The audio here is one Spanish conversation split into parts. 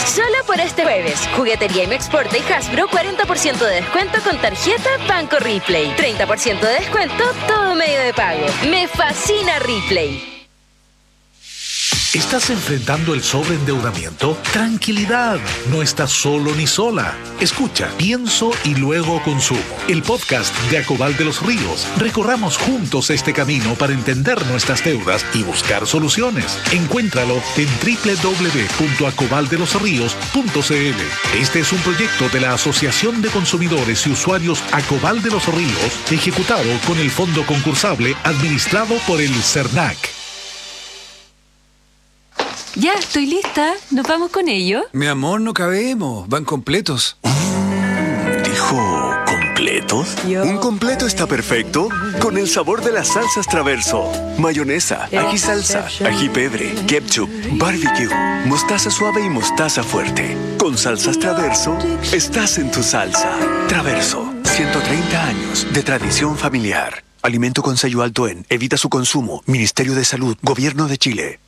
Solo por este jueves, Juguetería Imexporta y Hasbro 40% de descuento con tarjeta Banco Ripley. 30% de descuento todo medio de pago. Me fascina Ripley. ¿Estás enfrentando el sobreendeudamiento? Tranquilidad, no estás solo ni sola. Escucha, Pienso y Luego Consumo, el podcast de Acobal de los Ríos. Recorramos juntos este camino para entender nuestras deudas y buscar soluciones. Encuéntralo en www.acobaldelosríos.cl. Este es un proyecto de la Asociación de Consumidores y Usuarios Acobal de los Ríos, ejecutado con el fondo concursable administrado por el CERNAC. Ya, estoy lista. ¿Nos vamos con ello? Mi amor, no cabemos. Van completos. ¿Dijo completos? Un completo está perfecto con el sabor de las salsas Traverso. Mayonesa, ají salsa, ají pebre, ketchup, barbecue, mostaza suave y mostaza fuerte. Con salsas Traverso, estás en tu salsa. Traverso, 130 años de tradición familiar. Alimento con sello alto en. Evita su consumo. Ministerio de Salud, Gobierno de Chile.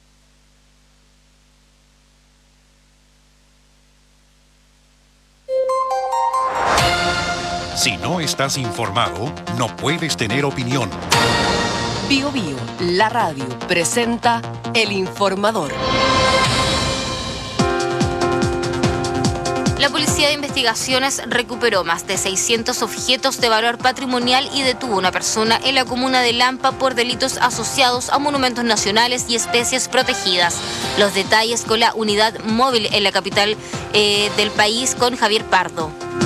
Si no estás informado, no puedes tener opinión. Bío Bío, la radio, presenta El Informador. La Policía de Investigaciones recuperó más de 600 objetos de valor patrimonial y detuvo a una persona en la comuna de Lampa por delitos asociados a monumentos nacionales y especies protegidas. Los detalles con la unidad móvil en la capital del país con Javier Pardo.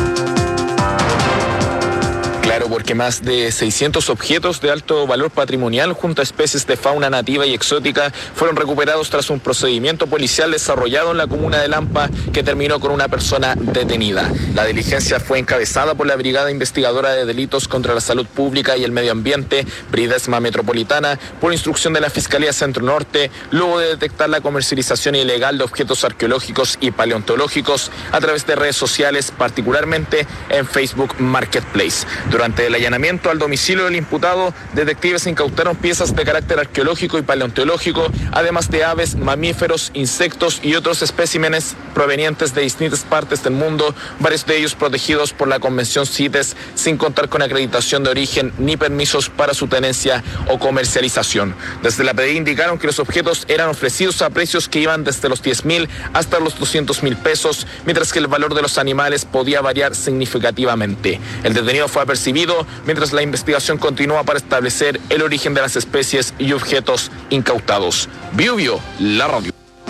Claro, porque más de 600 objetos de alto valor patrimonial junto a especies de fauna nativa y exótica fueron recuperados tras un procedimiento policial desarrollado en la comuna de Lampa que terminó con una persona detenida. La diligencia fue encabezada por la Brigada Investigadora de Delitos contra la Salud Pública y el Medio Ambiente, Bridesma Metropolitana, por instrucción de la Fiscalía Centro Norte, luego de detectar la comercialización ilegal de objetos arqueológicos y paleontológicos a través de redes sociales, particularmente en Facebook Marketplace. Durante el allanamiento al domicilio del imputado, detectives incautaron piezas de carácter arqueológico y paleontológico, además de aves, mamíferos, insectos y otros especímenes provenientes de distintas partes del mundo, varios de ellos protegidos por la Convención CITES, sin contar con acreditación de origen ni permisos para su tenencia o comercialización. Desde la PDI indicaron que los objetos eran ofrecidos a precios que iban desde los 10.000 hasta los 200.000 pesos, mientras que el valor de los animales podía variar significativamente. El detenido fue apercibido mientras la investigación continúa para establecer el origen de las especies y objetos incautados. Bío Bío, la radio.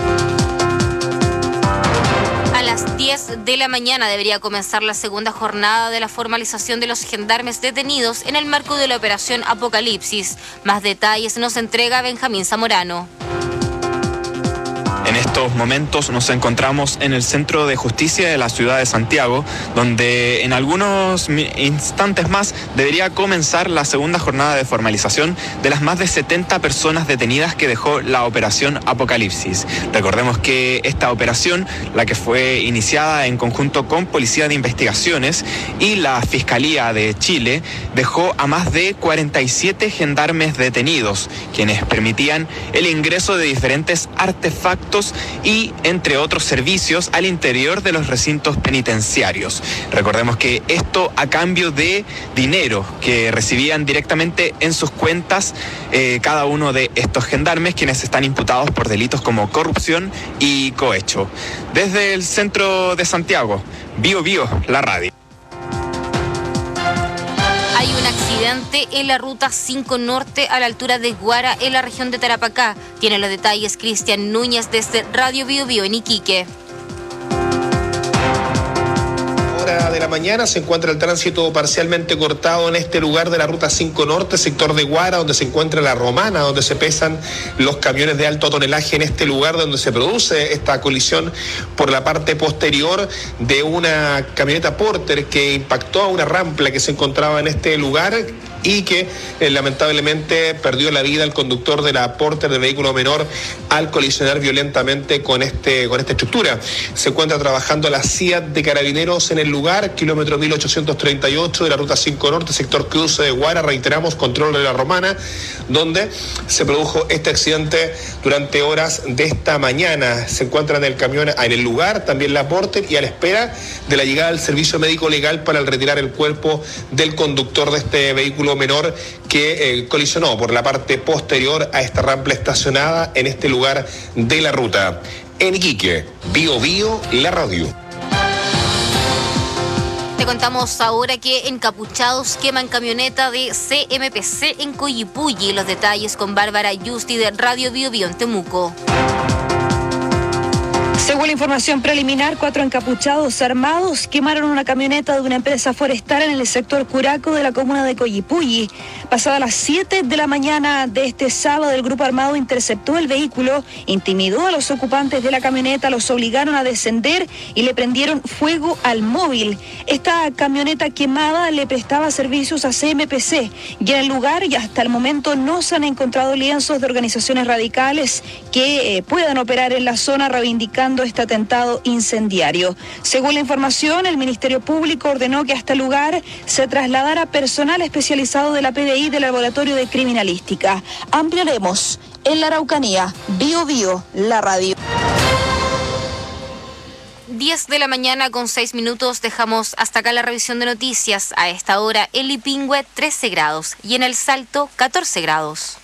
A las 10 de la mañana debería comenzar la segunda jornada de la formalización de los gendarmes detenidos en el marco de la operación Apocalipsis. Más detalles nos entrega Benjamín Zamorano. En estos momentos nos encontramos en el Centro de Justicia de la ciudad de Santiago, donde en algunos instantes más debería comenzar la segunda jornada de formalización de las más de 70 personas detenidas que dejó la operación Apocalipsis. Recordemos que esta operación, la que fue iniciada en conjunto con Policía de Investigaciones y la Fiscalía de Chile, dejó a más de 47 gendarmes detenidos, quienes permitían el ingreso de diferentes artefactos y entre otros servicios al interior de los recintos penitenciarios. Recordemos que esto a cambio de dinero que recibían directamente en sus cuentas cada uno de estos gendarmes, quienes están imputados por delitos como corrupción y cohecho. Desde el centro de Santiago, Bío Bío, la radio. Hay un accidente en la ruta 5 Norte a la altura de Guara en la región de Tarapacá. Tiene los detalles Cristian Núñez desde Radio Bío Bío en Iquique. De la mañana se encuentra el tránsito parcialmente cortado en este lugar de la ruta 5 Norte, sector de Guara, donde se encuentra la Romana, donde se pesan los camiones de alto tonelaje en este lugar donde se produce esta colisión por la parte posterior de una camioneta Porter que impactó a una rampla que se encontraba en este lugar. y que lamentablemente perdió la vida el conductor de la Porter de vehículo menor al colisionar violentamente con esta estructura. Se encuentra trabajando la CIA de Carabineros en el lugar, kilómetro 1838 de la ruta 5 Norte, sector cruce de Guara, reiteramos, control de la Romana, donde se produjo este accidente durante horas de esta mañana. Se encuentra en el camión, en el lugar, también la Porter, y a la espera de la llegada del servicio médico legal para retirar el cuerpo del conductor de este vehículo menor que colisionó por la parte posterior a esta rampa estacionada en este lugar de la ruta. En Iquique, Bio Bio, la radio. Te contamos ahora que encapuchados queman camioneta de CMPC en Coyipulli. Los detalles con Bárbara Yusti de Radio Bio Bio en Temuco. Según la información preliminar, 4 encapuchados armados quemaron una camioneta de una empresa forestal en el sector Curaco de la comuna de Coyipulli. Pasadas las 7 de la mañana de este sábado, el grupo armado interceptó el vehículo, intimidó a los ocupantes de la camioneta, los obligaron a descender y le prendieron fuego al móvil. Esta camioneta quemada le prestaba servicios a CMPC y en el lugar y hasta el momento no se han encontrado lienzos de organizaciones radicales que puedan operar en la zona reivindicando este atentado incendiario. Según la información, el Ministerio Público ordenó que a este lugar se trasladara personal especializado de la PDI del Laboratorio de Criminalística. Ampliaremos en la Araucanía. Bio Bio, la radio. 10 de la mañana con 6 minutos, dejamos hasta acá la revisión de noticias. A esta hora en Lipingüe 13 grados y en El Salto 14 grados.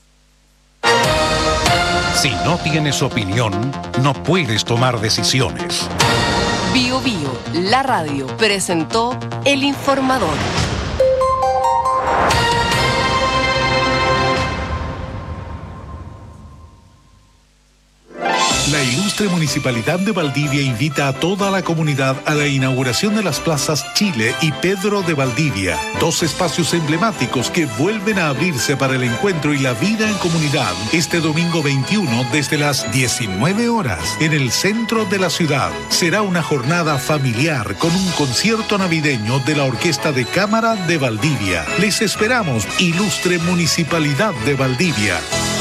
Si no tienes opinión, no puedes tomar decisiones. Bio Bio, la radio, presentó El Informador. La ilustre Municipalidad de Valdivia invita a toda la comunidad a la inauguración de las plazas Chile y Pedro de Valdivia, 2 espacios emblemáticos que vuelven a abrirse para el encuentro y la vida en comunidad este domingo 21 desde las 19 horas en el centro de la ciudad. Será una jornada familiar con un concierto navideño de la Orquesta de Cámara de Valdivia. Les esperamos, ilustre Municipalidad de Valdivia.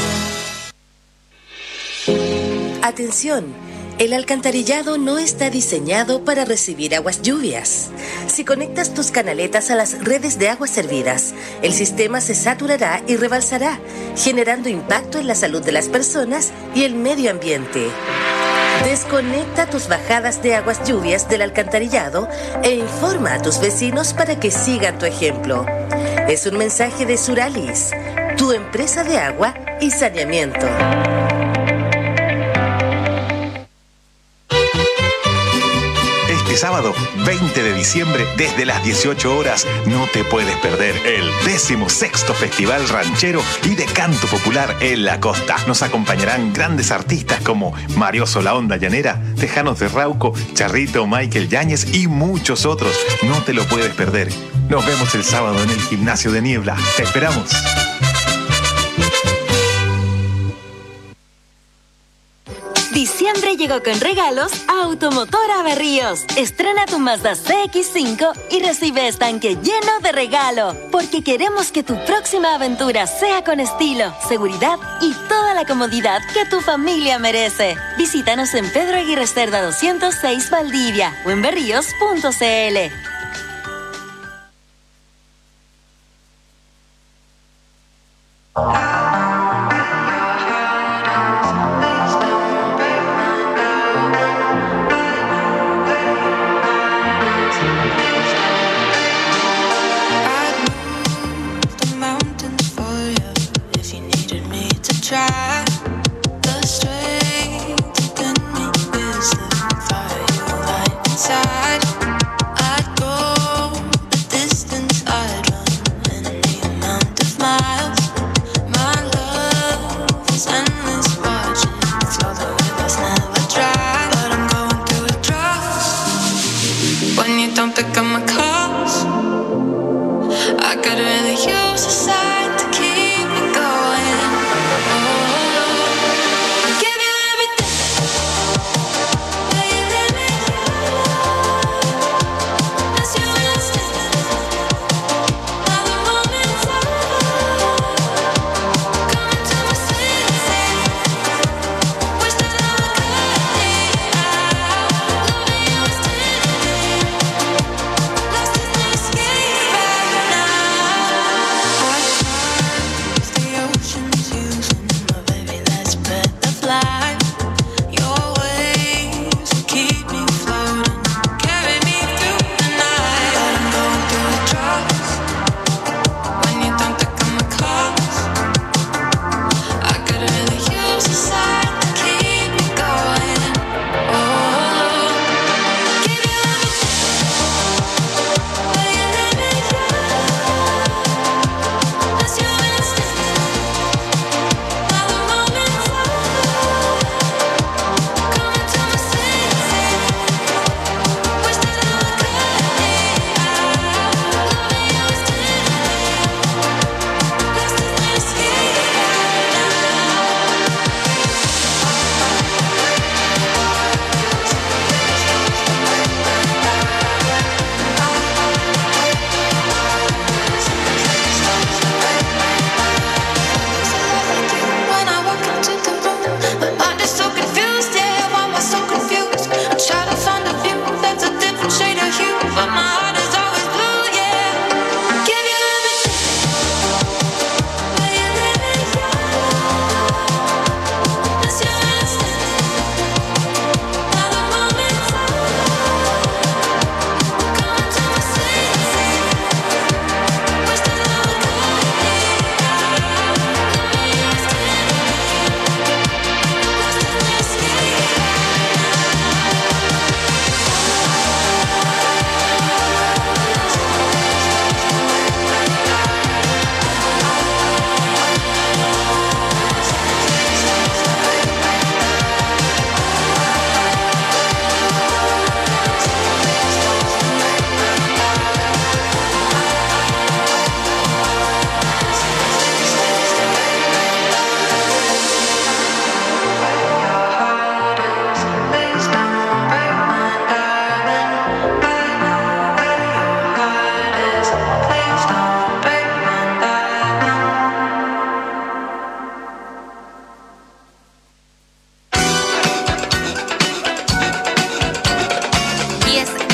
Atención, el alcantarillado no está diseñado para recibir aguas lluvias. Si conectas tus canaletas a las redes de aguas servidas, el sistema se saturará y rebalsará, generando impacto en la salud de las personas y el medio ambiente. Desconecta tus bajadas de aguas lluvias del alcantarillado e informa a tus vecinos para que sigan tu ejemplo. Es un mensaje de Suralis, tu empresa de agua y saneamiento. Este sábado 20 de diciembre desde las 18 horas no te puedes perder el 16º Festival Ranchero y de Canto Popular en la Costa. Nos acompañarán grandes artistas como Marioso La Onda Llanera, Tejanos de Rauco, Charrito, Michael Yáñez y muchos otros. No te lo puedes perder. Nos vemos el sábado en el Gimnasio de Niebla. Te esperamos. Diciembre llegó con regalos a Automotora Berríos. Estrena tu Mazda CX-5 y recibe estanque lleno de regalo. Porque queremos que tu próxima aventura sea con estilo, seguridad y toda la comodidad que tu familia merece. Visítanos en Pedro Aguirre Cerda 206 Valdivia o en berríos.cl. I'd go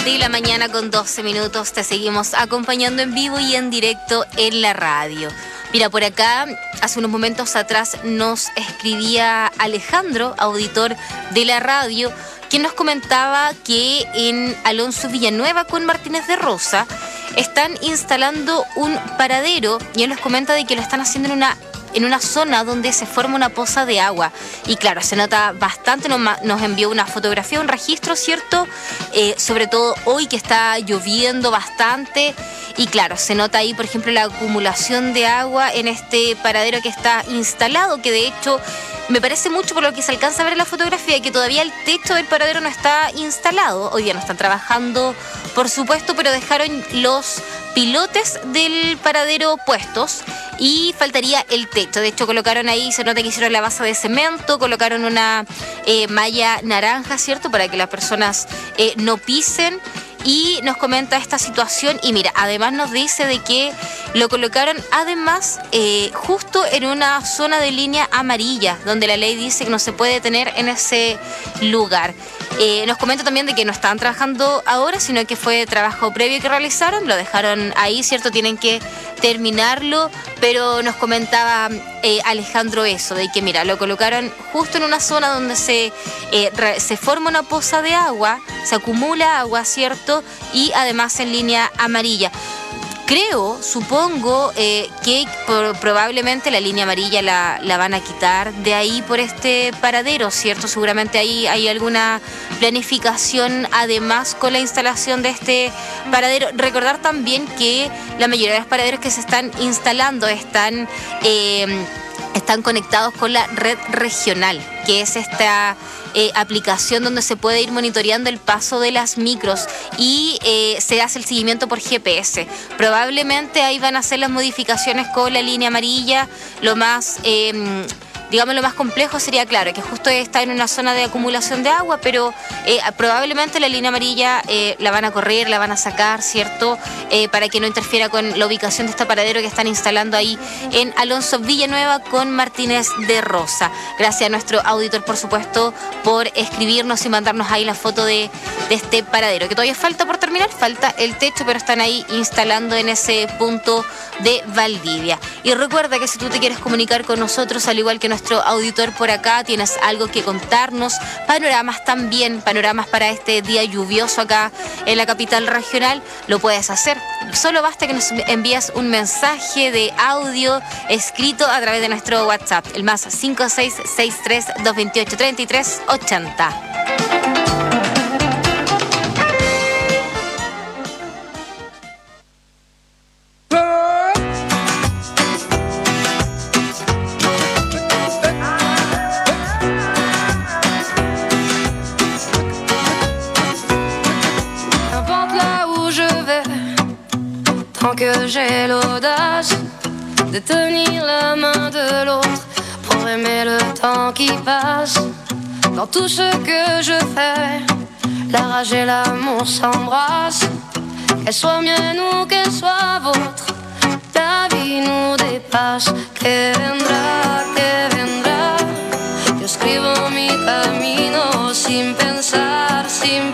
de la mañana con 12 minutos. Te seguimos acompañando en vivo y en directo en la radio. Mira, por acá, hace unos momentos atrás nos escribía Alejandro, auditor de la radio, quien nos comentaba que en Alonso Villanueva con Martínez de Rosa están instalando un paradero y él nos comenta de que lo están haciendo en una zona donde se forma una poza de agua. Y claro, se nota bastante, nos envió una fotografía, un registro, ¿cierto? Sobre todo hoy que está lloviendo bastante. Y claro, se nota ahí, por ejemplo, la acumulación de agua en este paradero que está instalado, que de hecho me parece mucho por lo que se alcanza a ver en la fotografía, que todavía el techo del paradero no está instalado. Hoy día no están trabajando, por supuesto, pero dejaron los pilotes del paradero puestos y faltaría el techo. De hecho, colocaron ahí, se nota que hicieron la base de cemento, colocaron una malla naranja, ¿cierto? Para que las personas no pisen. Y nos comenta esta situación y mira, además nos dice de que lo colocaron además justo en una zona de línea amarilla, donde la ley dice que no se puede tener en ese lugar. Nos comenta también de que no estaban trabajando ahora, sino que fue trabajo previo que realizaron, lo dejaron ahí, ¿cierto? Tienen que terminarlo, pero nos comentaba Alejandro eso, de que mira, lo colocaron justo en una zona donde se forma una poza de agua, se acumula agua, ¿cierto? Y además en línea amarilla. Supongo que probablemente la línea amarilla la van a quitar de ahí por este paradero, ¿cierto? Seguramente ahí hay alguna planificación además con la instalación de este paradero. Recordar también que la mayoría de los paraderos que se están instalando están conectados con la red regional, que es esta aplicación donde se puede ir monitoreando el paso de las micros y se hace el seguimiento por GPS. Probablemente ahí van a hacer las modificaciones con la línea amarilla. Lo más complejo sería, claro, que justo está en una zona de acumulación de agua, pero probablemente la línea amarilla la van a correr, la van a sacar, ¿cierto? Para que no interfiera con la ubicación de este paradero que están instalando ahí en Alonso Villanueva con Martínez de Rosa. Gracias a nuestro auditor, por supuesto, por escribirnos y mandarnos ahí la foto de este paradero, que todavía falta por terminar, falta el techo, pero están ahí instalando en ese punto de Valdivia. Y recuerda que si tú te quieres comunicar con nosotros, al igual que nuestro auditor por acá, tienes algo que contarnos, panoramas también, panoramas para este día lluvioso acá en la capital regional, lo puedes hacer. Solo basta que nos envíes un mensaje de audio escrito a través de nuestro WhatsApp, el más 5663-228-3380. Que j'ai l'audace de tenir la main de l'autre pour aimer le temps qui passe. Dans tout ce que je fais, la rage et l'amour s'embrassent. Qu'elle soit mienne ou qu'elle soit vôtre, la vie nous dépasse. Que vendrá, yo escribo mi camino sin pensar,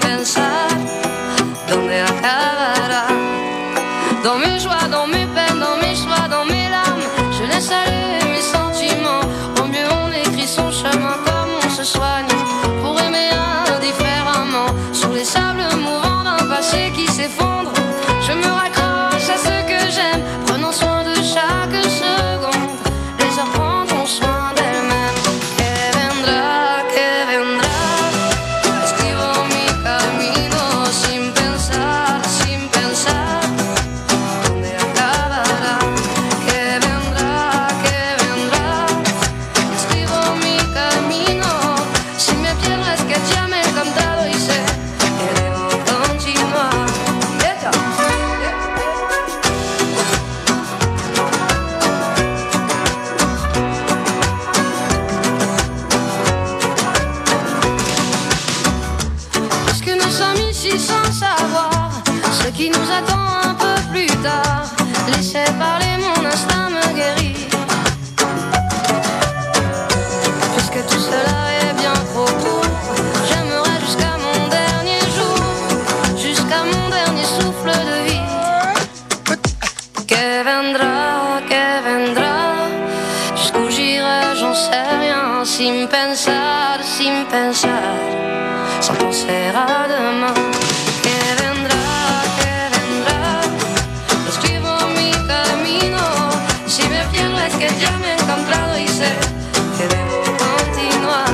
dónde acabará. Dans mes joies, dans mes peines, dans mes choix, dans mes larmes, je laisse aller mes sentiments. Au mieux on écrit son chemin comme on se soigne, pour aimer indifféremment. Sur les sables mouvants d'un passé qui s'effondre, je me raccroche à ce que j'aime, prenant soin de chaque seconde. Les heures prendront soin d'elles-mêmes. Que vendrá, escribo mi camino sin pensar, qui nous attend un peu plus tard. Laissez parler, mon instinct me guérit. Puisque tout cela est bien trop court, j'aimerais jusqu'à mon dernier jour, jusqu'à pensar, sans penser à demain. Que vendrá, escribo mi camino. Si me pierdo es que ya me he encontrado y sé que debo continuar.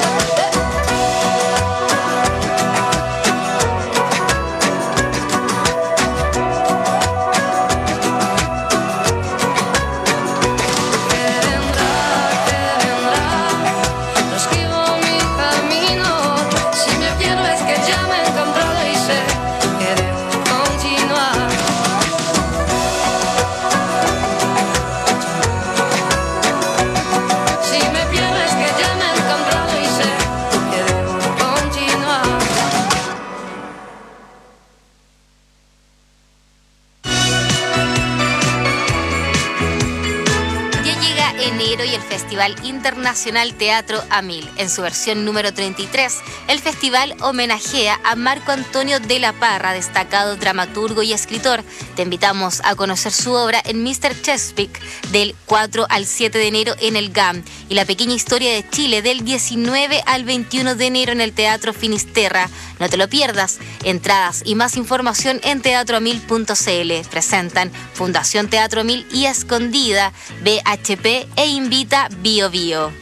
Festival Internacional Teatro a 1000. En su versión número 33, el festival homenajea a Marco Antonio de la Parra, destacado dramaturgo y escritor. Te invitamos a conocer su obra en Mr. Chesapeake del 4 al 7 de enero en el GAM y La Pequeña Historia de Chile del 19 al 21 de enero en el Teatro Finisterra. No te lo pierdas. Entradas y más información en teatroamil.cl. Presentan Fundación Teatro 1000 y Escondida, BHP e Invita Bio Bio.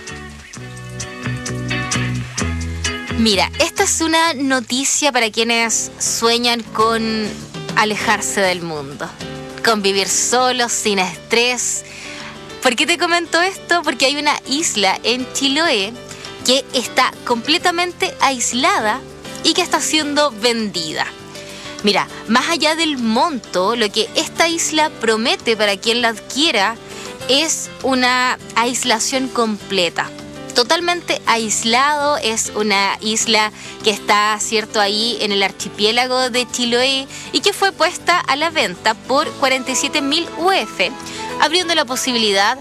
Mira, esta es una noticia para quienes sueñan con alejarse del mundo, con vivir solos, sin estrés. ¿Por qué te comento esto? Porque hay una isla en Chiloé que está completamente aislada y que está siendo vendida. Mira, más allá del monto, lo que esta isla promete para quien la adquiera es una aislación completa. Totalmente aislado, es una isla que está, cierto, ahí en el archipiélago de Chiloé y que fue puesta a la venta por 47.000 UF, abriendo la posibilidad,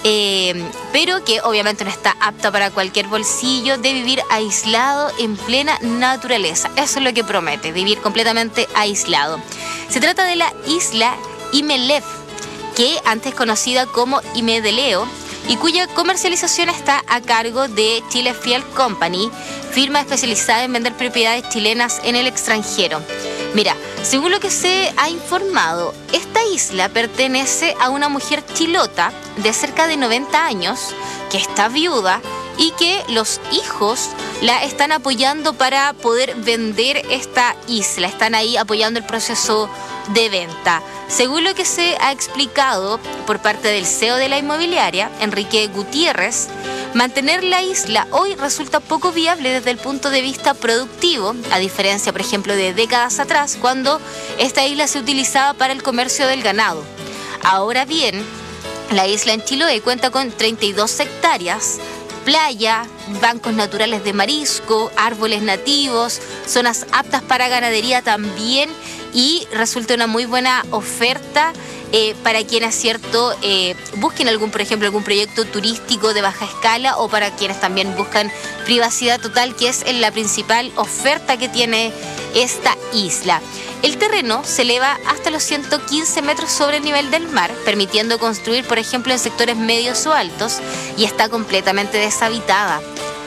pero que obviamente no está apta para cualquier bolsillo, de vivir aislado en plena naturaleza. Eso es lo que promete, vivir completamente aislado. Se trata de la isla Imelev, que antes conocida como Imedeleo, y cuya comercialización está a cargo de Chile Fiel Company, firma especializada en vender propiedades chilenas en el extranjero. Mira, según lo que se ha informado, esta isla pertenece a una mujer chilota de cerca de 90 años, que está viuda y que los hijos la están apoyando para poder vender esta isla. Están ahí apoyando el proceso de venta. Según lo que se ha explicado por parte del CEO de la inmobiliaria, Enrique Gutiérrez, mantener la isla hoy resulta poco viable desde el punto de vista productivo, a diferencia, por ejemplo, de décadas atrás, cuando esta isla se utilizaba para el comercio del ganado. Ahora bien, la isla en Chiloé cuenta con 32 hectáreas, playa, bancos naturales de marisco, árboles nativos, zonas aptas para ganadería también, y resulta una muy buena oferta para quienes, cierto, busquen por ejemplo, algún proyecto turístico de baja escala, o para quienes también buscan privacidad total, que es la principal oferta que tiene esta isla. El terreno se eleva hasta los 115 metros sobre el nivel del mar, permitiendo construir, por ejemplo, en sectores medios o altos, y está completamente deshabitada.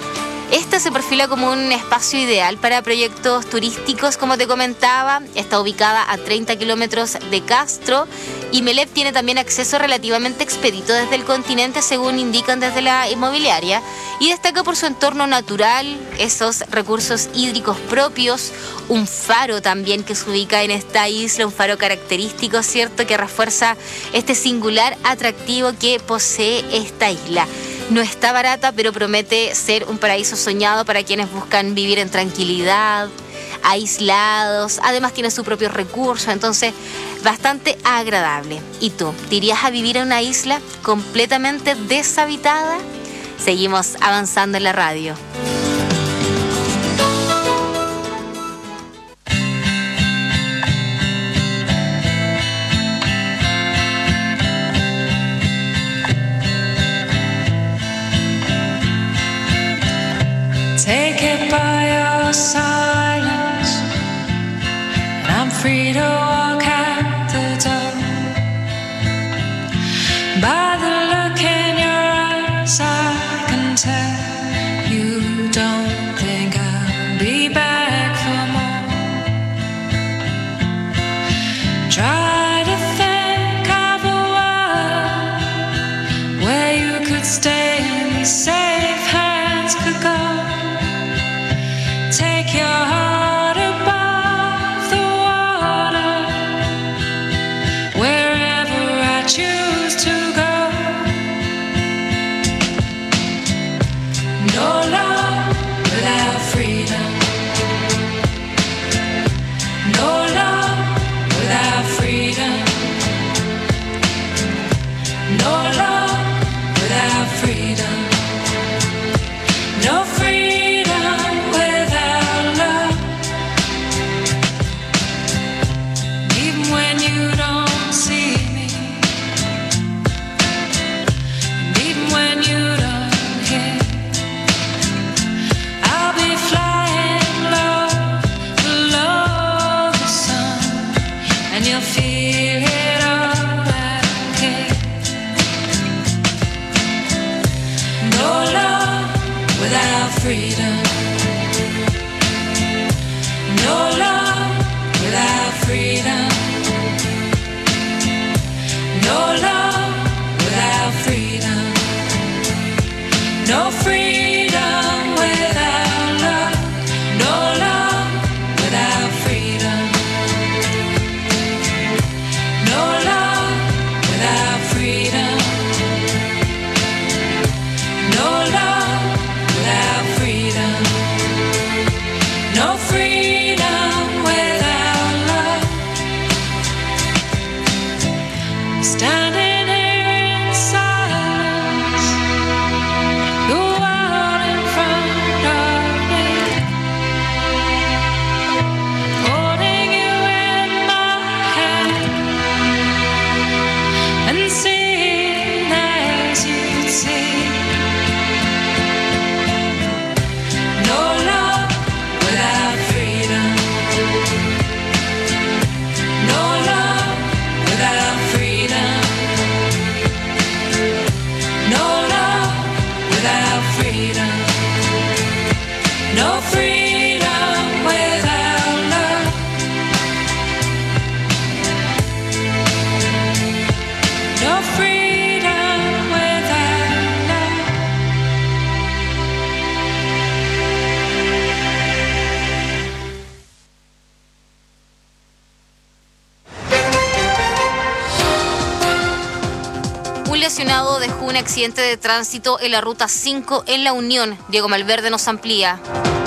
Esta se perfila como un espacio ideal para proyectos turísticos, como te comentaba. Está ubicada a 30 kilómetros de Castro, y Imelev tiene también acceso relativamente expedito desde el continente, según indican desde la inmobiliaria, y destaca por su entorno natural, esos recursos hídricos propios, un faro también que se ubica en esta isla, un faro característico, cierto, que refuerza este singular atractivo que posee esta isla. No está barata, pero promete ser un paraíso soñado para quienes buscan vivir en tranquilidad, aislados. Además tiene sus propios recursos, entonces bastante agradable. ¿Y tú, te irías a vivir en una isla completamente deshabitada? Seguimos avanzando en la radio. Take it by your silence, and I'm free to walk out the door. By the look in your eyes, I can tell you without freedom. No love without freedom. No freedom without love. No love without freedom. No love without freedom. No love without freedom. No freedom without love. Standing here in silence, the world in front of me, holding you in my hand and seeing as you see. No love without freedom. No love without freedom. No love without freedom. No freedom without love. No freedom without love. Un lesionado dejó un accidente de tránsito en la Ruta 5 en La Unión. Diego Malverde nos amplía.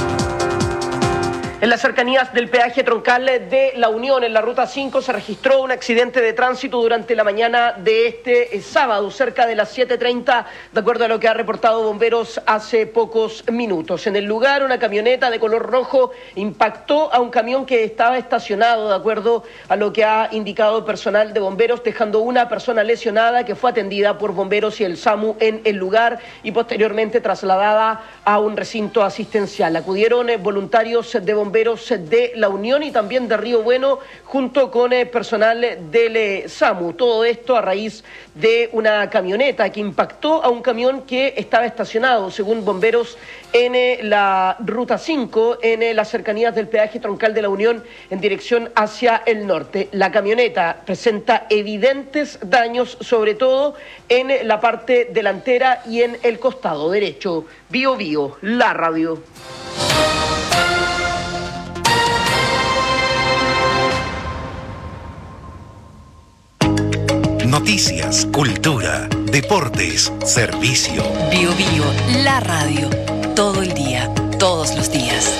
En las cercanías del peaje troncal de La Unión, en la Ruta 5, se registró un accidente de tránsito durante la mañana de este sábado, cerca de las 7:30, de acuerdo a lo que ha reportado bomberos hace pocos minutos. En el lugar, una camioneta de color rojo impactó a un camión que estaba estacionado, de acuerdo a lo que ha indicado personal de bomberos, dejando una persona lesionada que fue atendida por bomberos y el SAMU en el lugar y posteriormente trasladada a un recinto asistencial. Acudieron voluntarios de bomberos de La Unión y también de Río Bueno, junto con personal del SAMU. Todo esto a raíz de una camioneta que impactó a un camión que estaba estacionado, según bomberos, en la Ruta 5, en las cercanías del peaje troncal de La Unión, en dirección hacia el norte. La camioneta presenta evidentes daños, sobre todo en la parte delantera y en el costado derecho. Bio Bio, la radio. Noticias, cultura, deportes, servicio. Bio Bio, la radio. Todo el día, todos los días.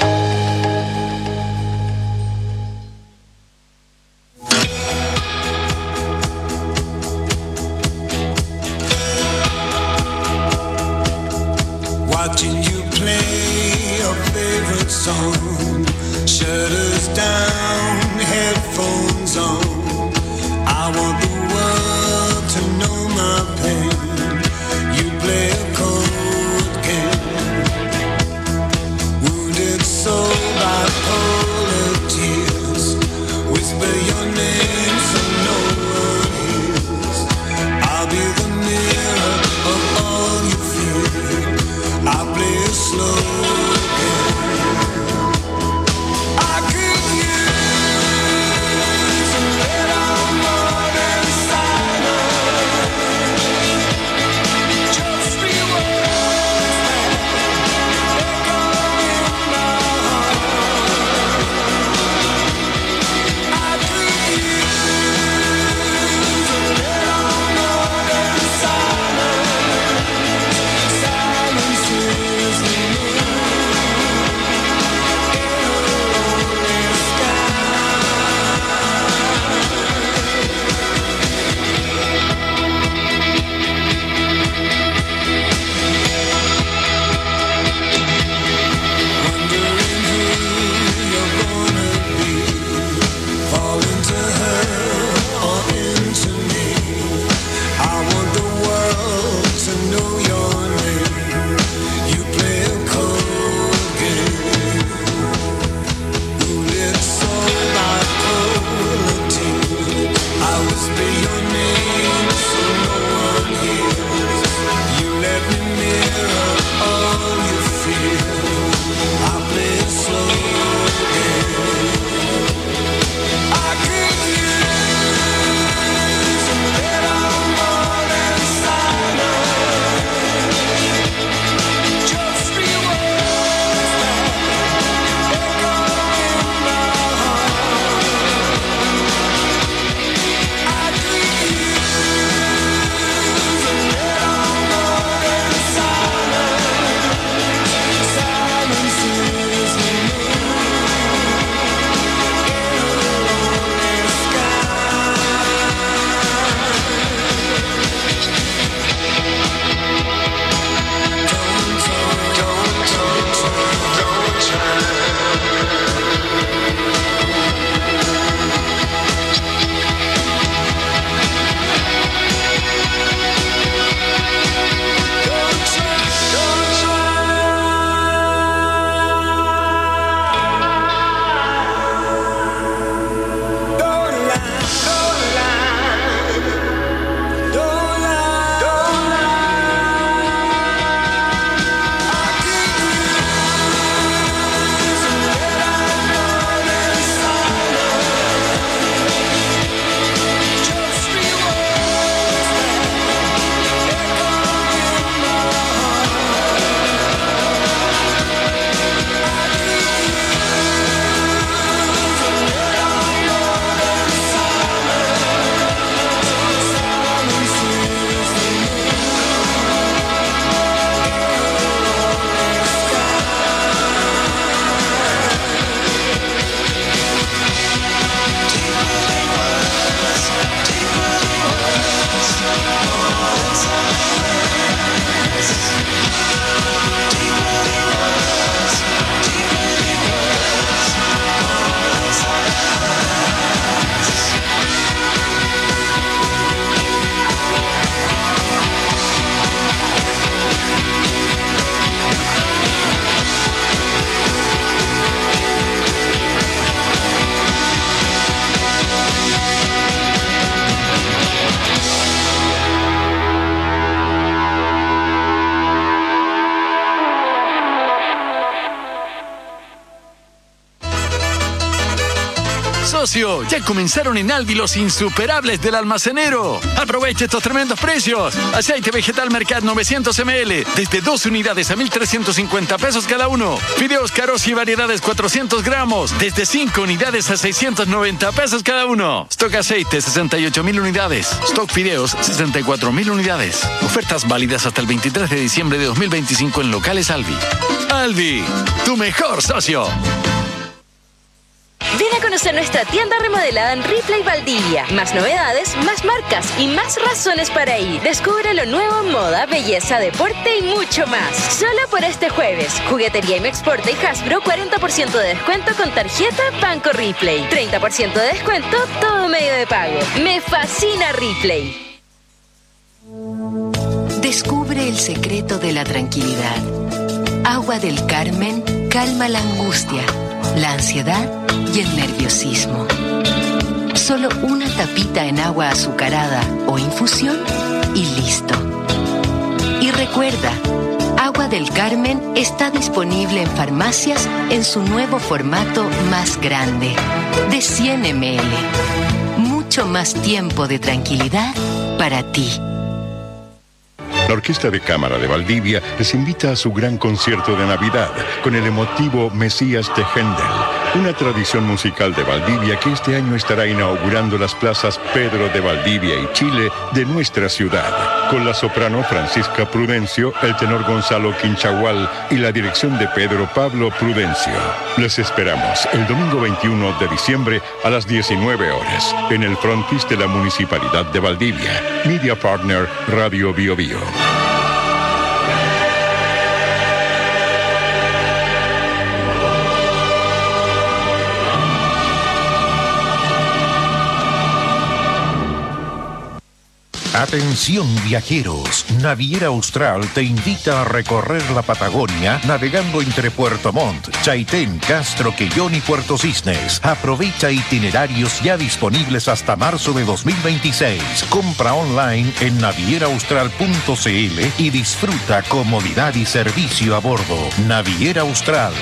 Watching you play your favorite song. Shutters down, headphones on. I want the world to know my pain. You play a cold game. Wounded soul, bipolar tears. Whisper your name so no one hears. I'll be the mirror of all you feel. I play a slow game. I could use Socio, ya comenzaron en Alvi los insuperables del almacenero. Aproveche estos tremendos precios. Aceite vegetal Mercat 900 ml, desde 2 unidades a 1.350 pesos cada uno. Fideos Caros y variedades 400 gramos, desde 5 unidades a 690 pesos cada uno. Stock aceite 68.000 unidades. Stock fideos 64.000 unidades. Ofertas válidas hasta el 23 de diciembre de 2025 en locales Alvi. Alvi, tu mejor socio. Ven a conocer nuestra tienda remodelada en Ripley Valdivia. Más novedades, más marcas y más razones para ir. Descubre lo nuevo en moda, belleza, deporte y mucho más. Solo por este jueves. Juguetería Imexporta y Hasbro 40% de descuento con tarjeta Banco Ripley. 30% de descuento todo medio de pago. Me fascina Ripley. Descubre el secreto de la tranquilidad. Agua del Carmen calma la angustia, la ansiedad y el nerviosismo. Solo una tapita en agua azucarada o infusión y listo. Y recuerda, Agua del Carmen está disponible en farmacias en su nuevo formato más grande, de 100 ml. Mucho más tiempo de tranquilidad para ti. La Orquesta de Cámara de Valdivia les invita a su gran concierto de Navidad con el emotivo Mesías de Händel, una tradición musical de Valdivia que este año estará inaugurando las plazas Pedro de Valdivia y Chile de nuestra ciudad, con la soprano Francisca Prudencio, el tenor Gonzalo Quinchagual y la dirección de Pedro Pablo Prudencio. Les esperamos el domingo 21 de diciembre a las 19 horas en el frontis de la Municipalidad de Valdivia. Media Partner Radio Bio Bio. Atención viajeros, Naviera Austral te invita a recorrer la Patagonia navegando entre Puerto Montt, Chaitén, Castro, Quellón y Puerto Cisnes. Aprovecha itinerarios ya disponibles hasta marzo de 2026. Compra online en navieraaustral.cl y disfruta comodidad y servicio a bordo. Naviera Austral.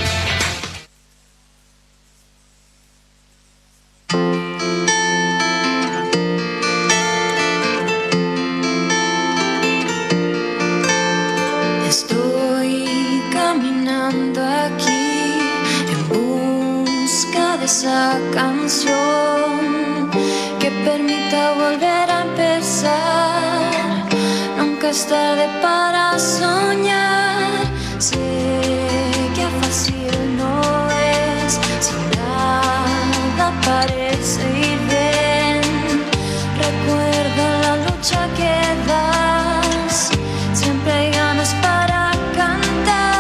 Esa canción que permita volver a empezar. Nunca es tarde para soñar. Sé que fácil no es, si nada parece ir bien. Recuerda la lucha que das, siempre hay ganas para cantar.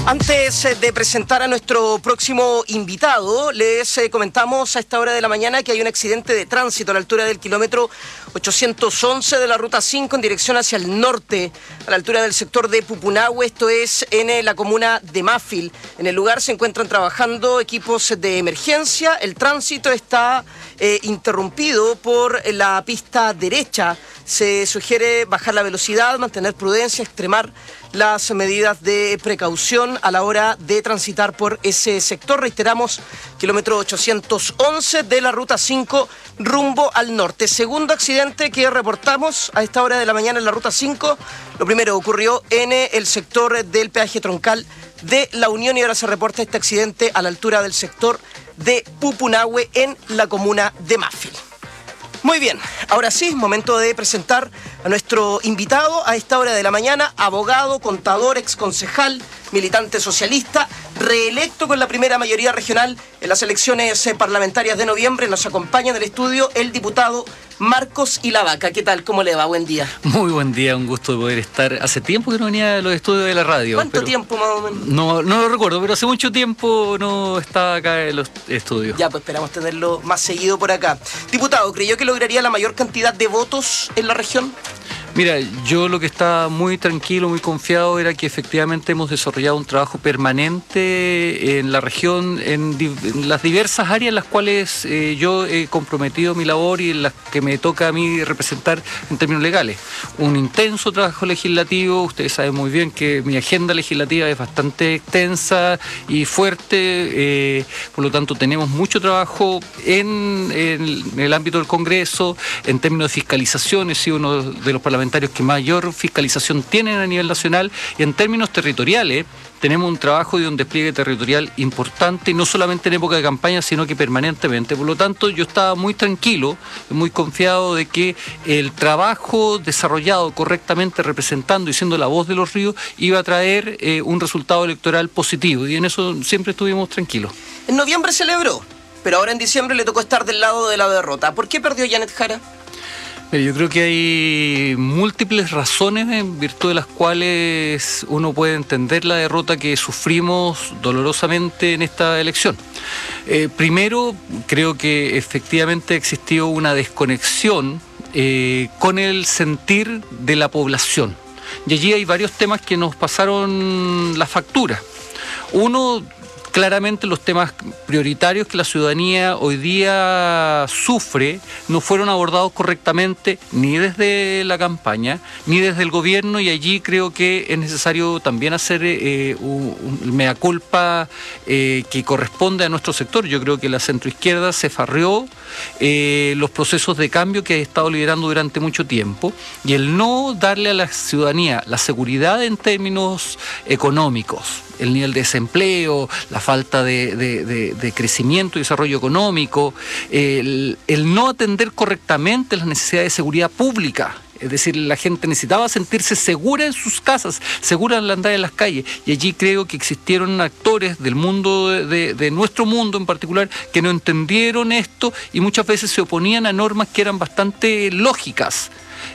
Antes de presentar a nuestro próximo invitado, les comentamos a esta hora de la mañana que hay un accidente de tránsito a la altura del kilómetro 811 de la Ruta 5 en dirección hacia el norte, a la altura del sector de Pupunahue, esto es en la comuna de Mafil. En el lugar se encuentran trabajando equipos de emergencia, el tránsito está interrumpido por la pista derecha. Se sugiere bajar la velocidad, mantener prudencia, extremar las medidas de precaución a la hora de transitar por ese sector. Reiteramos, kilómetro 811 de la Ruta 5 rumbo al norte. Segundo accidente que reportamos a esta hora de la mañana en la Ruta 5. Lo primero ocurrió en el sector del peaje troncal de La Unión y ahora se reporta este accidente a la altura del sector de Pupunahue en la comuna de Mafil. Muy bien, ahora sí, momento de presentar a nuestro invitado a esta hora de la mañana, abogado, contador, exconcejal, militante socialista, reelecto con la primera mayoría regional en las elecciones parlamentarias de noviembre. Nos acompaña en el estudio el diputado Marcos Ilavaca. ¿Qué tal? ¿Cómo le va? Buen día. Muy buen día, un gusto de poder estar. Hace tiempo que no venía a los estudios de la radio. ¿Cuánto tiempo más o menos? No lo recuerdo, pero hace mucho tiempo no estaba acá en los estudios. Ya, pues esperamos tenerlo más seguido por acá. Diputado, ¿creyó que lograría la mayor cantidad de votos en la región? Mira, yo lo que estaba muy tranquilo, muy confiado era que efectivamente hemos desarrollado un trabajo permanente en la región, en las diversas áreas en las cuales yo he comprometido mi labor y en las que me toca a mí representar en términos legales. Un intenso trabajo legislativo, ustedes saben muy bien que mi agenda legislativa es bastante extensa y fuerte, por lo tanto tenemos mucho trabajo en el ámbito del Congreso, en términos de fiscalización, he sido uno de los parlamentarios que mayor fiscalización tienen a nivel nacional, y en términos territoriales tenemos un trabajo de un despliegue territorial importante, no solamente en época de campaña, sino que permanentemente. Por lo tanto, yo estaba muy tranquilo, muy confiado de que el trabajo desarrollado correctamente, representando y siendo la voz de los ríos, iba a traer un resultado electoral positivo, y en eso siempre estuvimos tranquilos. En noviembre celebró, pero ahora en diciembre le tocó estar del lado de la derrota. ¿Por qué perdió Janet Jara? Yo creo que hay múltiples razones en virtud de las cuales uno puede entender la derrota que sufrimos dolorosamente en esta elección. Primero, creo que efectivamente existió una desconexión con el sentir de la población. Y allí hay varios temas que nos pasaron la factura. Uno, claramente los temas prioritarios que la ciudadanía hoy día sufre no fueron abordados correctamente ni desde la campaña ni desde el gobierno, y allí creo que es necesario también hacer un mea culpa que corresponde a nuestro sector. Yo creo que la centroizquierda se farreó los procesos de cambio que ha estado liderando durante mucho tiempo, y el no darle a la ciudadanía la seguridad en términos económicos, el nivel de desempleo, la falta de crecimiento y desarrollo económico, el no atender correctamente las necesidades de seguridad pública. Es decir, la gente necesitaba sentirse segura en sus casas, segura al andar en las calles. Y allí creo que existieron actores del mundo, de nuestro mundo en particular, que no entendieron esto y muchas veces se oponían a normas que eran bastante lógicas.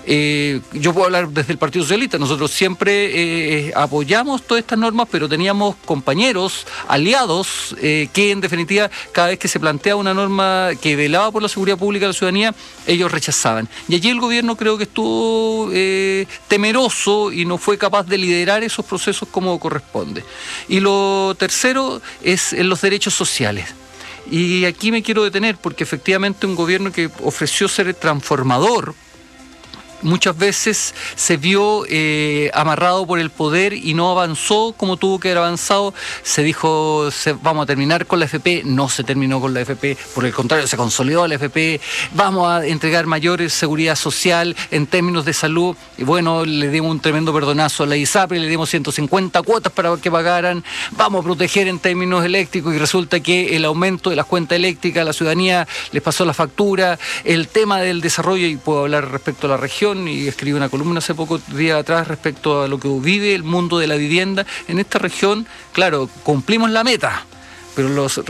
Yo puedo hablar desde el Partido Socialista. Nosotros siempre apoyamos todas estas normas, pero teníamos compañeros, aliados, que en definitiva cada vez que se planteaba una norma que velaba por la seguridad pública de la ciudadanía, ellos rechazaban. Y allí el gobierno creo que estuvo temeroso y no fue capaz de liderar esos procesos como corresponde. Y lo tercero es en los derechos sociales. Y aquí me quiero detener porque efectivamente un gobierno que ofreció ser transformador muchas veces se vio amarrado por el poder y no avanzó como tuvo que haber avanzado. Se dijo, vamos a terminar con la AFP, no se terminó con la AFP, por el contrario, se consolidó la AFP, vamos a entregar mayor seguridad social en términos de salud, y bueno, le dimos un tremendo perdonazo a la ISAPRE, le dimos 150 cuotas para que pagaran, vamos a proteger en términos eléctricos, y resulta que el aumento de las cuentas eléctricas a la ciudadanía les pasó la factura. El tema del desarrollo, y puedo hablar respecto a la región, y escribí una columna hace pocos días atrás respecto a lo que vive el mundo de la vivienda en esta región. Claro, cumplimos la meta, pero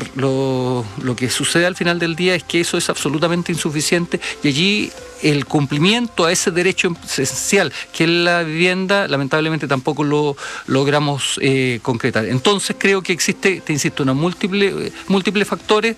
lo que sucede al final del día es que eso es absolutamente insuficiente y allí el cumplimiento a ese derecho esencial que es la vivienda, lamentablemente tampoco lo logramos concretar. Entonces creo que existe, te insisto, múltiples factores.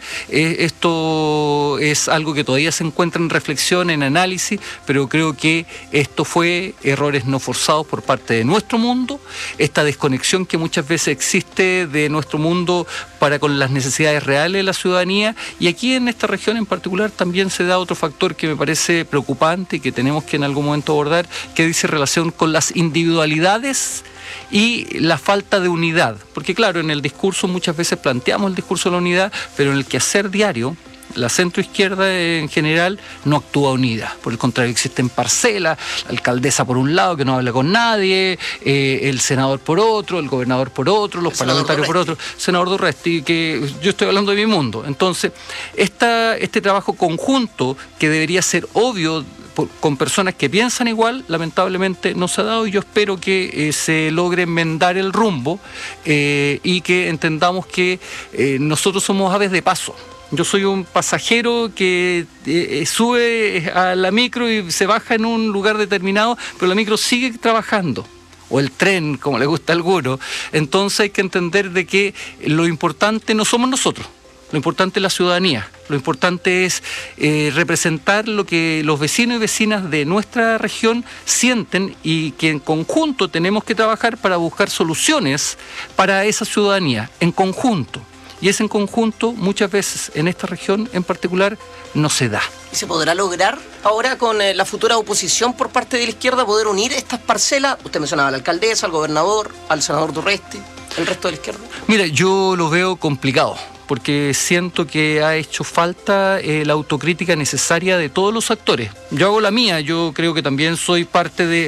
Esto es algo que todavía se encuentra en reflexión, en análisis, pero creo que esto fue errores no forzados por parte de nuestro mundo, esta desconexión que muchas veces existe de nuestro mundo para con las necesidades reales de la ciudadanía, y aquí en esta región en particular también se da otro factor que me parece preocupante y que tenemos que en algún momento abordar, que dice relación con las individualidades y la falta de unidad, porque claro, en el discurso muchas veces planteamos el discurso de la unidad, pero en el quehacer diario la centroizquierda en general no actúa unida. Por el contrario, existen parcelas, la alcaldesa por un lado que no habla con nadie, el senador por otro, el gobernador por otro, los parlamentarios por otro, senador Durresti, que yo estoy hablando de mi mundo. Entonces, este trabajo conjunto que debería ser obvio con personas que piensan igual, lamentablemente no se ha dado, y yo espero que se logre enmendar el rumbo y que entendamos que nosotros somos aves de paso. Yo soy un pasajero que sube a la micro y se baja en un lugar determinado, pero la micro sigue trabajando, o el tren, como le gusta a algunos. Entonces hay que entender de que lo importante no somos nosotros, lo importante es la ciudadanía, lo importante es representar lo que los vecinos y vecinas de nuestra región sienten, y que en conjunto tenemos que trabajar para buscar soluciones para esa ciudadanía, en conjunto. Y ese en conjunto, muchas veces en esta región en particular, no se da. ¿Y se podrá lograr ahora con la futura oposición por parte de la izquierda poder unir estas parcelas? Usted mencionaba a la alcaldesa, al gobernador, al senador Durresti, el resto de la izquierda. Mira, yo lo veo complicado, porque siento que ha hecho falta la autocrítica necesaria de todos los actores. Yo hago la mía, yo creo que también soy parte de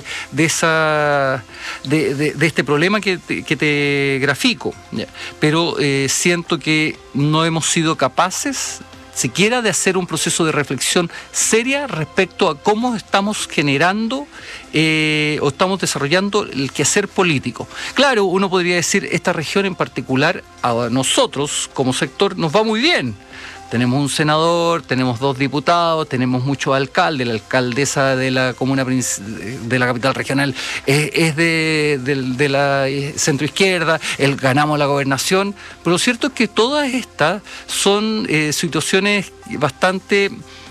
este problema que te grafico, pero siento que no hemos sido capaces siquiera de hacer un proceso de reflexión seria respecto a cómo estamos generando o estamos desarrollando el quehacer político. Claro, uno podría decir, esta región en particular, a nosotros como sector nos va muy bien. Tenemos un senador, tenemos 2 diputados, tenemos muchos alcaldes, la alcaldesa de la comuna de la capital regional es de la centroizquierda, ganamos la gobernación, pero lo cierto es que todas estas son situaciones bastante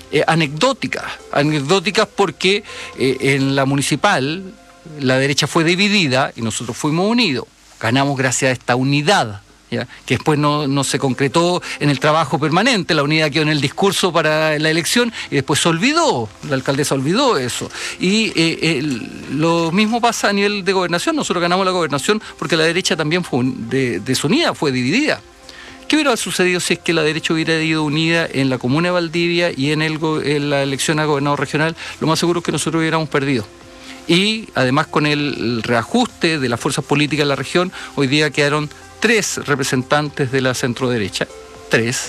anecdóticas porque en la municipal la derecha fue dividida y nosotros fuimos unidos, ganamos gracias a esta unidad. ¿Ya? Que después no se concretó en el trabajo permanente, la unidad quedó en el discurso para la elección y después se olvidó, la alcaldesa olvidó eso. Y lo mismo pasa a nivel de gobernación, nosotros ganamos la gobernación porque la derecha también fue desunida, fue dividida. ¿Qué hubiera sucedido si es que la derecha hubiera ido unida en la comuna de Valdivia y en la elección a gobernador regional? Lo más seguro es que nosotros hubiéramos perdido. Y además con el reajuste de las fuerzas políticas en la región, hoy día quedaron 3 representantes de la centroderecha, 3,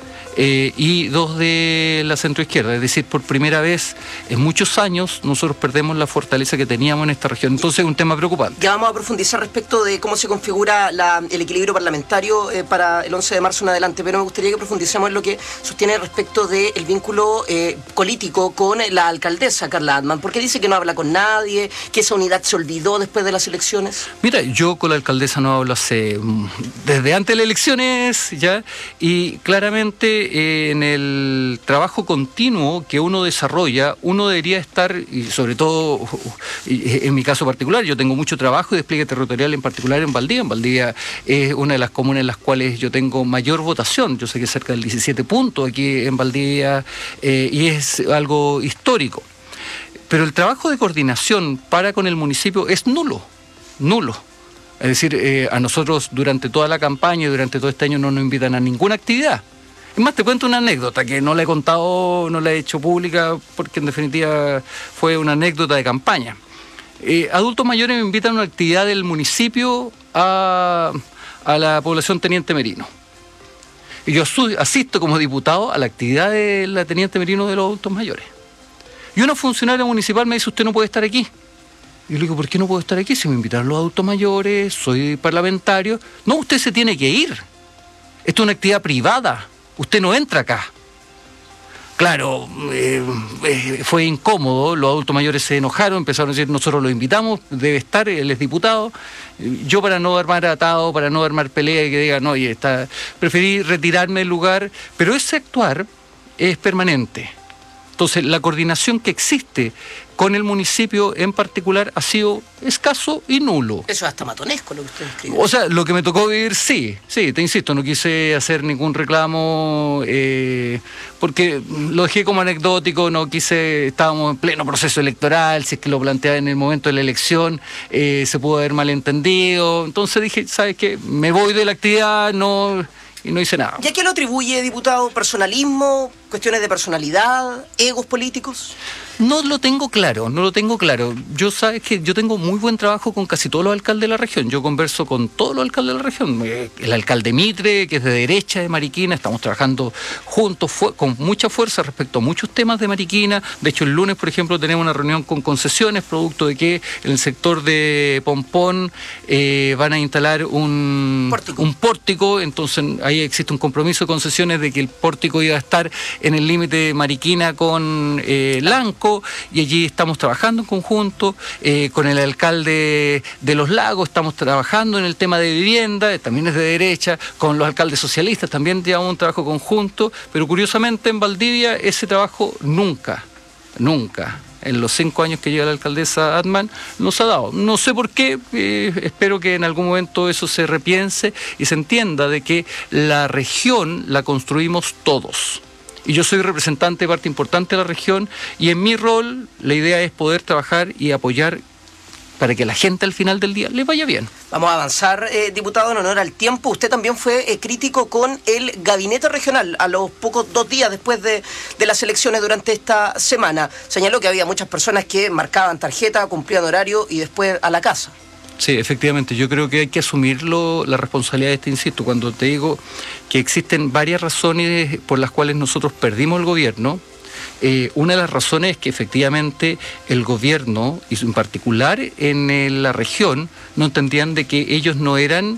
y 2 de la centroizquierda. Es decir, por primera vez en muchos años nosotros perdemos la fortaleza que teníamos en esta región. Entonces es un tema preocupante. Ya vamos a profundizar respecto de cómo se configura el equilibrio parlamentario para el 11 de marzo en adelante, pero me gustaría que profundicemos en lo que sostiene respecto del vínculo político con la alcaldesa Carla Altman, porque dice que no habla con nadie, que esa unidad se olvidó después de las elecciones. Mira, yo con la alcaldesa no hablo desde antes de las elecciones, ¿ya? Y claramente en el trabajo continuo que uno desarrolla, uno debería estar, y sobre todo en mi caso particular, yo tengo mucho trabajo y despliegue territorial en particular en Valdivia. En Valdivia es una de las comunas en las cuales yo tengo mayor votación, yo sé que es cerca del 17 puntos aquí en Valdivia, y es algo histórico. Pero el trabajo de coordinación para con el municipio es nulo. Es decir, a nosotros durante toda la campaña y durante todo este año no nos invitan a ninguna actividad. Es más, te cuento una anécdota que no la he contado, no la he hecho pública, porque en definitiva fue una anécdota de campaña. Adultos mayores me invitan a una actividad del municipio a la población Teniente Merino. Y yo asisto como diputado a la actividad de la Teniente Merino de los adultos mayores. Y una funcionaria municipal me dice, usted no puede estar aquí. Y yo le digo, ¿por qué no puedo estar aquí? Si me invitaron los adultos mayores, soy parlamentario. No, usted se tiene que ir. Esto es una actividad privada. Usted no entra acá. Claro, fue incómodo, los adultos mayores se enojaron, empezaron a decir, nosotros lo invitamos, debe estar, él es diputado. Yo, para no armar atado, para no armar pelea y que digan, oye, preferí retirarme del lugar, pero ese actuar es permanente. Entonces, la coordinación que existe con el municipio en particular ha sido escaso y nulo. Eso es hasta matonesco lo que usted escribe. O sea, lo que me tocó vivir, sí, te insisto, no quise hacer ningún reclamo, porque lo dejé como anecdótico, estábamos en pleno proceso electoral, si es que lo planteaba en el momento de la elección, se pudo haber malentendido, entonces dije, ¿sabes qué? Me voy de la actividad, y no hice nada. ¿Y a qué lo atribuye, diputado? ¿Personalismo? ¿Cuestiones de personalidad? ¿Egos políticos? No lo tengo claro. Sabes que yo tengo muy buen trabajo con casi todos los alcaldes de la región. Yo converso con todos los alcaldes de la región. El alcalde Mitre, que es de derecha de Mariquina, estamos trabajando juntos con mucha fuerza respecto a muchos temas de Mariquina. De hecho, el lunes, por ejemplo, tenemos una reunión con concesiones, producto de que en el sector de Pompón van a instalar un pórtico. Entonces, ahí existe un compromiso de concesiones de que el pórtico iba a estar en el límite de Mariquina con Lanco, y allí estamos trabajando en conjunto con el alcalde de Los Lagos, estamos trabajando en el tema de vivienda, también es de derecha, con los alcaldes socialistas también llevamos un trabajo conjunto, pero curiosamente en Valdivia ese trabajo nunca, en los 5 años que lleva la alcaldesa Atman, nos ha dado. No sé por qué, espero que en algún momento eso se repiense y se entienda de que la región la construimos todos. Y yo soy representante de parte importante de la región, y en mi rol la idea es poder trabajar y apoyar para que la gente al final del día le vaya bien. Vamos a avanzar, diputado, en honor al tiempo. Usted también fue crítico con el gabinete regional a los pocos 2 días después de las elecciones durante esta semana. Señaló que había muchas personas que marcaban tarjeta, cumplían horario y después a la casa. Sí, efectivamente, yo creo que hay que asumirlo, la responsabilidad de insisto, cuando te digo que existen varias razones por las cuales nosotros perdimos el gobierno. Una de las razones es que efectivamente el gobierno, y en particular en la región, no entendían de que ellos no eran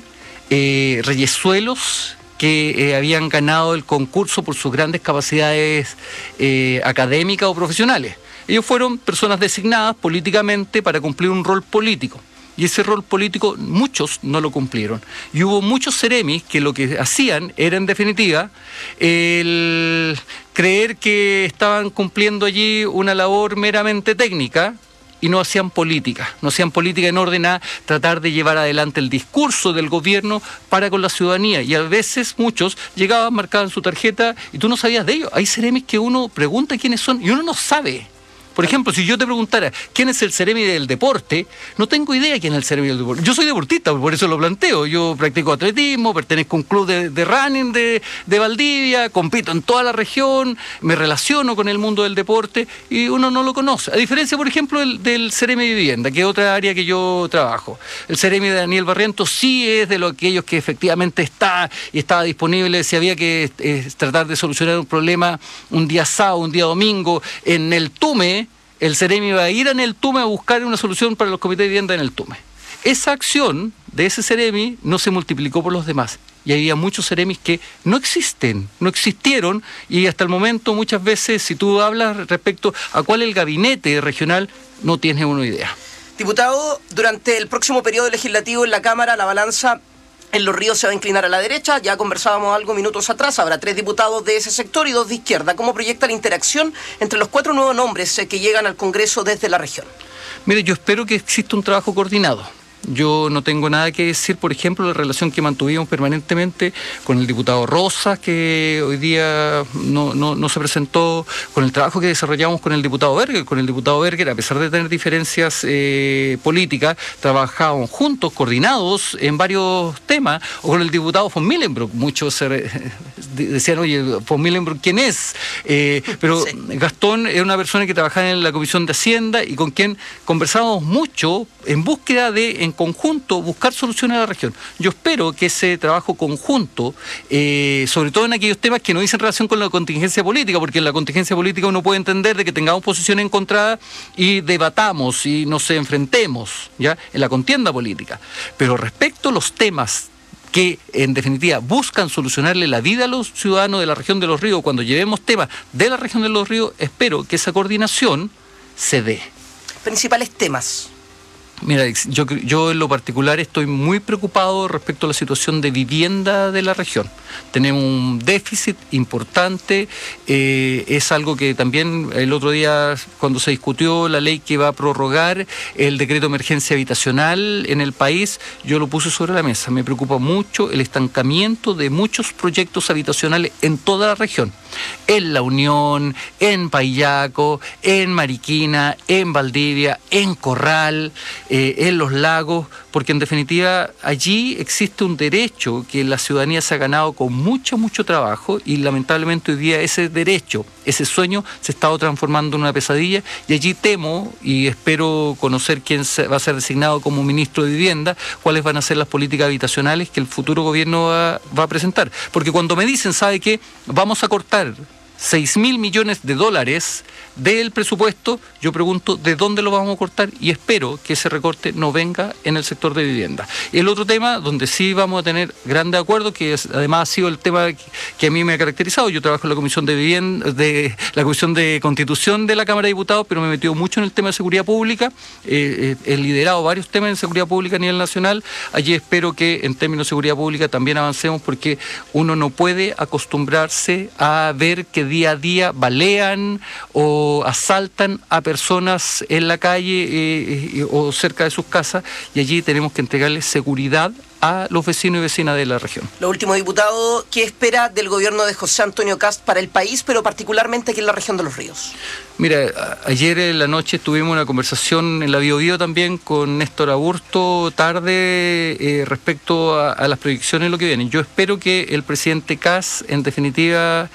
reyesuelos que habían ganado el concurso por sus grandes capacidades académicas o profesionales. Ellos fueron personas designadas políticamente para cumplir un rol político. Y ese rol político muchos no lo cumplieron. Y hubo muchos seremis que lo que hacían era, en definitiva, el creer que estaban cumpliendo allí una labor meramente técnica y no hacían política. No hacían política en orden a tratar de llevar adelante el discurso del gobierno para con la ciudadanía. Y a veces muchos llegaban, marcaban su tarjeta y tú no sabías de ellos. Hay seremis que uno pregunta quiénes son y uno no sabe. Por ejemplo, si yo te preguntara quién es el Ceremi del deporte, no tengo idea quién es el Ceremi del deporte. Yo soy deportista, por eso lo planteo. Yo practico atletismo, pertenezco a un club de running de Valdivia, compito en toda la región, me relaciono con el mundo del deporte y uno no lo conoce. A diferencia, por ejemplo, del Ceremi de vivienda, que es otra área que yo trabajo. El Ceremi de Daniel Barrientos sí es de aquellos que efectivamente estaba disponible si había que tratar de solucionar un problema un día sábado, un día domingo, en el Tume. El Ceremi va a ir en el Tume a buscar una solución para los comités de vivienda en el Tume. Esa acción de ese Ceremi no se multiplicó por los demás. Y había muchos Ceremis que no existieron, y hasta el momento muchas veces, si tú hablas respecto a cuál es el gabinete regional, no tienes una idea. Diputado, durante el próximo periodo legislativo en la Cámara, la balanza en Los Ríos se va a inclinar a la derecha. Ya conversábamos algo minutos atrás. Habrá 3 diputados de ese sector y 2 de izquierda. ¿Cómo proyecta la interacción entre los 4 nuevos nombres que llegan al Congreso desde la región? Mire, yo espero que exista un trabajo coordinado. Yo no tengo nada que decir, por ejemplo, la relación que mantuvimos permanentemente con el diputado Rosas, que hoy día no se presentó, con el trabajo que desarrollamos con el diputado Berger. Con el diputado Berger, a pesar de tener diferencias políticas, trabajábamos juntos, coordinados en varios temas, o con el diputado von Millenbroek. Muchos decían, oye, von Millenbroek, ¿quién es? Pero sí. Gastón era una persona que trabajaba en la Comisión de Hacienda y con quien conversábamos mucho en búsqueda de, en conjunto, buscar soluciones a la región. Yo espero que ese trabajo conjunto, sobre todo en aquellos temas que no dicen relación con la contingencia política, porque en la contingencia política uno puede entender de que tengamos posiciones encontradas y debatamos y nos enfrentemos, ¿ya?, en la contienda política. Pero respecto a los temas que en definitiva buscan solucionarle la vida a los ciudadanos de la región de Los Ríos. Cuando llevemos temas de la región de Los Ríos, espero que esa coordinación se dé. Principales temas. Mira, yo en lo particular estoy muy preocupado respecto a la situación de vivienda de la región. Tenemos un déficit importante, es algo que también el otro día, cuando se discutió la ley que va a prorrogar el decreto de emergencia habitacional en el país, yo lo puse sobre la mesa. Me preocupa mucho el estancamiento de muchos proyectos habitacionales en toda la región. En La Unión, en Payaco, en Mariquina, en Valdivia, en Corral, en Los Lagos, porque en definitiva allí existe un derecho que la ciudadanía se ha ganado con mucho trabajo y lamentablemente hoy día ese derecho, ese sueño se ha estado transformando en una pesadilla y allí temo y espero conocer quién va a ser designado como ministro de Vivienda, cuáles van a ser las políticas habitacionales que el futuro gobierno va a presentar. Porque cuando me dicen, ¿sabe qué? Vamos a cortar 6.000 millones de dólares del presupuesto, yo pregunto ¿de dónde lo vamos a cortar? Y espero que ese recorte no venga en el sector de vivienda. El otro tema donde sí vamos a tener grandes acuerdos, que además ha sido el tema que a mí me ha caracterizado. Yo trabajo en la Comisión de Vivienda, la Comisión de Constitución de la Cámara de Diputados, pero me he metido mucho en el tema de seguridad pública. He liderado varios temas de seguridad pública a nivel nacional. Allí espero que en términos de seguridad pública también avancemos, porque uno no puede acostumbrarse a ver que día a día balean o asaltan a personas en la calle o cerca de sus casas, y allí tenemos que entregarles seguridad a los vecinos y vecinas de la región. Lo último, diputado, ¿qué espera del gobierno de José Antonio Kast para el país, pero particularmente aquí en la región de Los Ríos? Mira, ayer en la noche tuvimos una conversación en la Biobío también con Néstor Aburto tarde respecto a las proyecciones de lo que viene. Yo espero que el presidente Kast, en definitiva,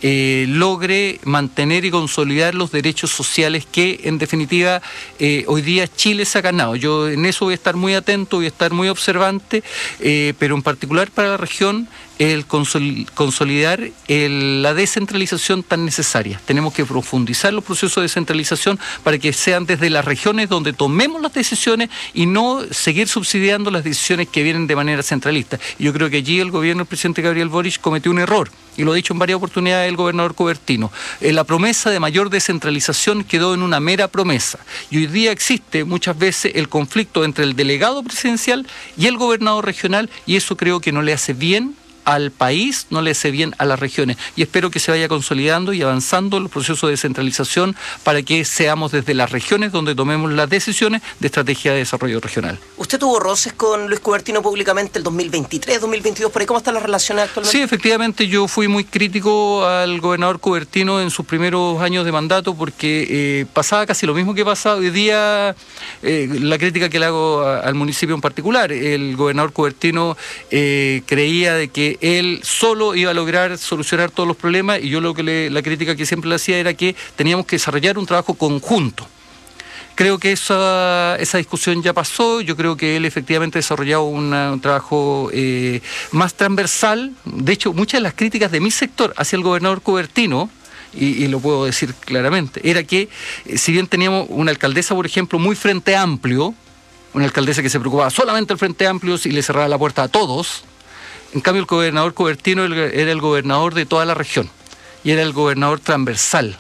logre mantener y consolidar los derechos sociales que, en definitiva, hoy día Chile se ha ganado. Yo en eso voy a estar muy atento, voy a estar muy observante, pero en particular para la región, el consolidar la descentralización tan necesaria. Tenemos que profundizar los procesos de descentralización para que sean desde las regiones donde tomemos las decisiones y no seguir subsidiando las decisiones que vienen de manera centralista. Y yo creo que allí el gobierno del presidente Gabriel Boric cometió un error, y lo ha dicho en varias oportunidades el gobernador Cobertino. La promesa de mayor descentralización quedó en una mera promesa, y hoy día existe muchas veces el conflicto entre el delegado presidencial y el gobernador regional, y eso creo que no le hace bien al país, no le hace bien a las regiones, y espero que se vaya consolidando y avanzando los procesos de descentralización para que seamos desde las regiones donde tomemos las decisiones de estrategia de desarrollo regional. ¿Usted tuvo roces con Luis Cubertino públicamente el 2023, 2022? ¿Por ahí cómo están las relaciones actualmente? Sí, efectivamente, yo fui muy crítico al gobernador Cubertino en sus primeros años de mandato, porque pasaba casi lo mismo que pasa hoy día, la crítica que le hago al municipio en particular. El gobernador Cubertino creía de que él solo iba a lograr solucionar todos los problemas, y yo la crítica que siempre le hacía era que teníamos que desarrollar un trabajo conjunto. Creo que esa discusión ya pasó. Yo creo que él efectivamente ha desarrollado un trabajo más transversal. De hecho, muchas de las críticas de mi sector hacia el gobernador Cubertino, y lo puedo decir claramente, era que si bien teníamos una alcaldesa, por ejemplo, muy Frente Amplio, una alcaldesa que se preocupaba solamente del Frente Amplio y le cerraba la puerta a todos, en cambio el gobernador Cubertino era el gobernador de toda la región y era el gobernador transversal.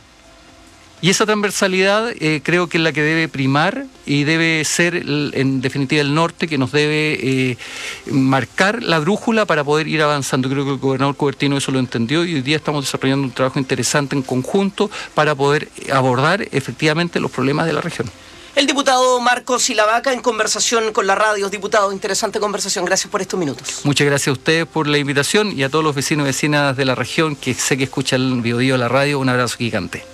Y esa transversalidad creo que es la que debe primar, y debe ser en definitiva el norte que nos debe marcar la brújula para poder ir avanzando. Creo que el gobernador Cubertino eso lo entendió, y hoy día estamos desarrollando un trabajo interesante en conjunto para poder abordar efectivamente los problemas de la región. El diputado Marcos Silavaca en conversación con la radio. Diputado, interesante conversación. Gracias por estos minutos. Muchas gracias a ustedes por la invitación, y a todos los vecinos y vecinas de la región que sé que escuchan el Biobío, la radio. Un abrazo gigante.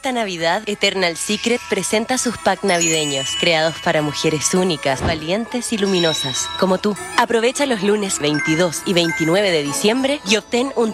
esta Navidad, Eternal Secret presenta sus packs navideños, creados para mujeres únicas, valientes y luminosas, como tú. Aprovecha los lunes 22 y 29 de diciembre y obtén un